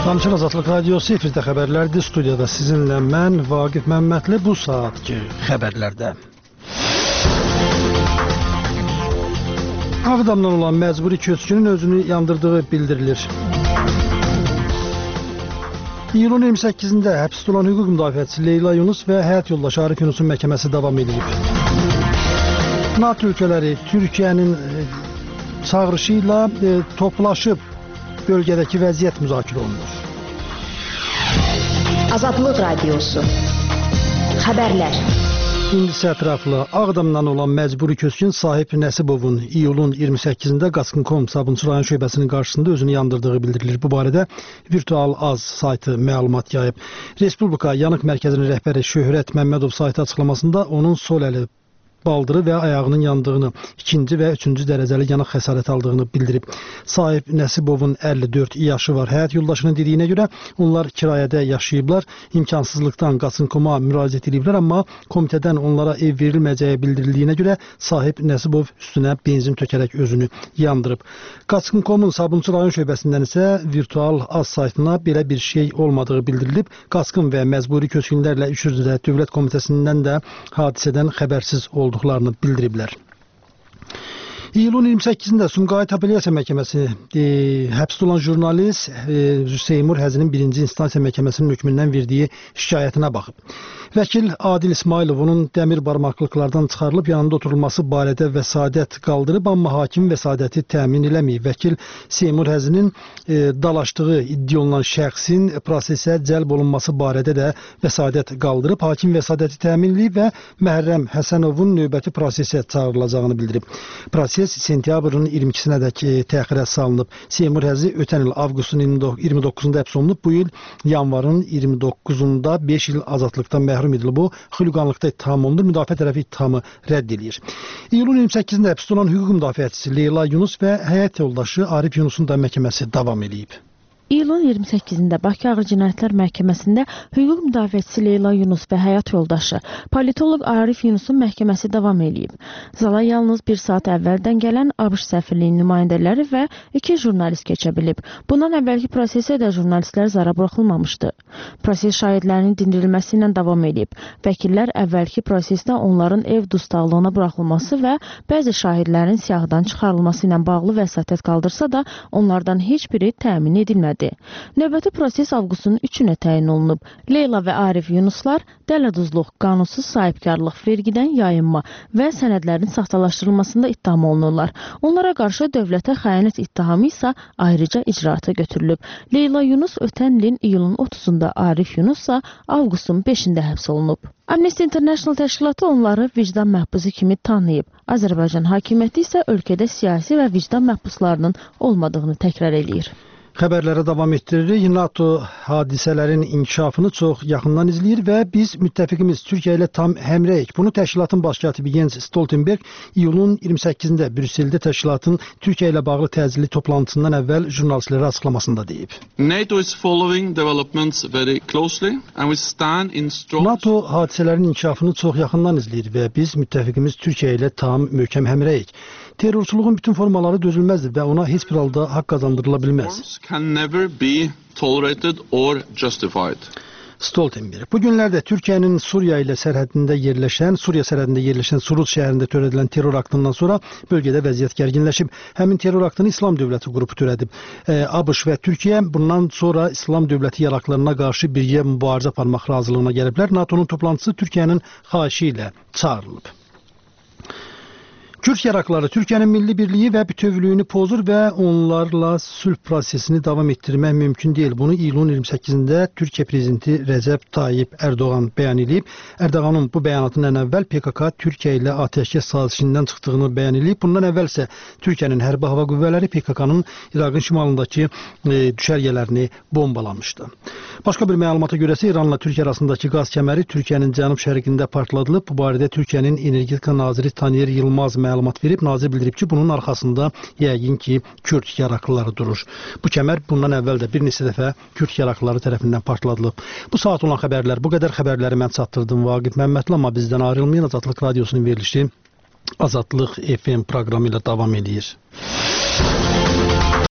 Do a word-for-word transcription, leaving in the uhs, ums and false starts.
Tamçın Azadlıq Radiosu efirdə xəbərlərdir. Studiyada sizinlə mən Vaqif Məmmədli bu saatki xəbərlərdə. Ağdamdan olan məcburi köçkünün özünü yandırdığı bildirilir. İyulun iyirmi səkkizində həbsdə olan hüquq müdafiəçisi Leyla Yunus və həyat yoldaşı Arif Yunusun məhkəməsi davam edilib. NATO ölkələri Türkiyənin çağırışı ilə toplaşıb bölgədəki vəziyyət müzakirə olunur. Azadlıq Radiosu Xəbərlər. İndi isə ətraflı Ağdamdan olan məcburi köçkün Sahib Nəsibovun iyulun iyirmi səkkizində Qaçqın nöqtə com Sabunçu rayon şöbəsinin qarşısında özünü yandırdığı bildirilir. Bu barədə Virtual Az saytı məlumat yayıb. Respublika Yanıq Mərkəzinin rəhbəri Şöhrət Məmmədov saytı açıqlamasında onun sol əli, baldırı və ayağının yandığını, ikinci və üçüncü dərəcəli yanıq xəsarət aldığını bildirib. Sahib Nəsibovun əlli dörd yaşı var. Həyat yoldaşının dediyinə görə onlar kirayədə yaşayıblar. İmkansızlıqdan Qaçqın nöqtə com-a müraciət ediblər, amma komitədən onlara ev verilməyəcəyi bildirildiyinə görə Sahib Nəsibov üstünə benzin tökərək özünü yandırıb. Qaçqın nöqtə com-un Sabunçu rayon şöbəsindən isə Virtual Az saytına belə bir şey olmadığı bildirilib. Qaçqın və məcburi köçkünlərlə İş üzrə Dövlət Komitəsindən də hadisədən xəbərsiz oldu. olduqlarını bildiriblər. İyulun iyirmi səkkizində Sumqayıt Apellyasiya Məhkəməsi e, həbsdə olan jurnalist e, Seymur Həzinin birinci instansiya məhkəməsinin hökmündən verdiyi şikayətinə baxıb. Vəkil Adil İsmailov onun dəmir barmaqlıqlardan çıxarılıb yanında oturulması barədə vəsadət qaldırıb, amma hakim vəsadəti təmin eləməyib. Vəkil Seymur Həzinin e, dalaşdığı iddia olunan şəxsin prosesə cəlb olunması barədə də vəsadət qaldırıb. Hakim vəsadəti təmin edib və Məhərrəm Həsənovun növbəti prosesə çağırılacağını bildirib. Proses sentyabrın iyirmi ikisinədək təxirə salınıb. Seymur Həzi ötən il avqustun iyirmi doqquzunda həbs olunub. Bu il yanvarın iyirmi doqquzunda beş il azadlıqdan məhrum edilib. Bu, xüliqanlıqda ittiham olunur. Müdafiə tərəfi ittihamı rədd edir. İyulun iyirmi səkkizində həbsdə olan hüquq müdafiəçisi Leyla Yunus və həyat yoldaşı Arif Yunusun da məhkəməsi davam edib. İyulun iyirmi səkkizində Bakı Ağır Cinayətlər Məhkəməsində hüquq müdafiəçisi Leyla Yunus və həyat yoldaşı politoloq Arif Yunusun məhkəməsi davam edib. Zala yalnız bir saat əvvəldən gələn ABŞ səfirliyinin nümayəndələri və iki jurnalist keçə bilib. Bundan əvvəlki prosesə də jurnalistlər zara buraxılmamışdı. Proses şahidlərinin dindirilməsi ilə davam edib. Vəkillər əvvəlki prosesdə onların ev dustaqlığına buraxılması və bəzi şahidlərin siyahıdan çıxarılması ilə bağlı vəsatət qaldırsa da onlardan heç biri təmin edilmədi. Növbəti proses avqustun üçünə təyin olunub. Leyla və Arif Yunuslar dələduzluq, qanunsuz sahibkarlıq, vergidən yayınma və sənədlərin saxtalaşdırılmasında ittiham olunurlar. Onlara qarşı dövlətə xəyanət ittihamı isə ayrıca icraata götürülüb. Leyla Yunus ötən ilin iyulun otuzunda, Arif Yunus isə avqustun beşində həbs olunub. Amnesty International təşkilatı onları vicdan məhbusu kimi tanıyıb. Azərbaycan hakimiyyəti isə ölkədə siyasi və vicdan məhbuslarının olmadığını təkrar eləyir. Xəbərlərə davam etdiririk. NATO hadisələrin inkişafını çox yaxından izləyir və biz müttəfiqimiz Türkiyə ilə tam həmrəyik. Bunu təşkilatın baş katibi Jens Stoltenberg iyulun iyirmi səkkizində Brüsseldə təşkilatın Türkiyə ilə bağlı təcili toplantısından əvvəl jurnalistlərə açıqlamasında deyib. NATO is following developments very closely and we stand in strong NATO hadisələrin inkişafını çox yaxından izləyir və biz müttəfiqimiz Türkiyə ilə tam möhkəm həmrəyik. Terrorçuluğun bütün formaları dözülməzdir və ona heç bir halda haqq qazandırıla bilməz. Can never be tolerated or justified. Stoltenberg. Bu günlərdə Türkiyənin Suriya ilə sərhədində yerləşən, Suriya sərhədində yerləşən Suruç şəhərində törədilən terror aktından sonra bölgədə vəziyyət gərginləşib. Həmin terror aktını İslam Dövləti qrupu törədib. E, ABŞ və Türkiyə bundan sonra İslam Dövləti yaraqlarına qarşı birgə mübarizə aparmaq razılığına gəliblər. NATO'nun toplantısı Türkiyənin xahişi ilə çağırılıb. Kürd yaraqları Türkiyənin milli birliyi və bütövlüyünü pozur və onlarla sülh prosesini davam etdirmək mümkün deyil. Bunu iyulun iyirmi səkkizində Türkiyə prezidenti Rəcəb Tayyip Ərdoğan bəyan edib. Ərdoğanın bu bəyanatından əvvəl P K K Türkiyə ilə atəşkəs sazişindən çıxdığını bəyan edib. Bundan əvvəl isə Türkiyənin hərbi hava qüvvələri P K K-nın İraqın şimalındakı e, düşərgələrini bombalamışdı. Başqa bir məlumata görə isə İranla Türkiyə arasındakı qaz kəməri Türkiyənin cənub-şərqində partladılıb. Bu barədə Türkiyənin Energetika naziri Taner Yılmaz məlumat verib. Nazir bildirib ki, bunun arxasında yəqin ki, Kürd yaraqlıları durur. Bu kəmər bundan əvvəl də bir neçə dəfə Kürd yaraqlıları tərəfindən partladılıb. Bu saat olan xəbərlər, bu qədər xəbərləri mən çatdırdım Vaqif Məmmədli, amma bizdən ayrılmayın. Azadlıq Radiosunun verilişi Azadlıq F M proqramı ilə davam edir.